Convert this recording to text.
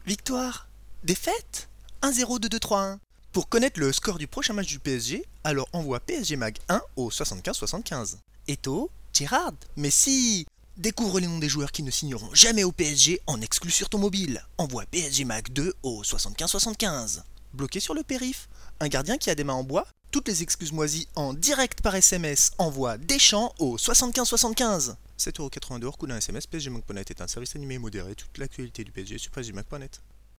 Victoire. Défaite. 1-0, 2-2, 3-1. Pour connaître le score du prochain match du PSG, alors envoie PSG Mag 1 au 75-75. Eto'o, Gerrard, Messi. Découvre les noms des joueurs qui ne signeront jamais au PSG en exclu sur ton mobile. Envoie PSG Mag 2 au 75-75. Bloqué sur le périph'. Un gardien qui a des mains en bois. Toutes les excuses moisies en direct par SMS. Envoie Deschamps au 75-75. 7,82€ hors coût d'un SMS. PSG Mag.net est un service animé et modéré. Toute l'actualité du PSG sur psgmag.net.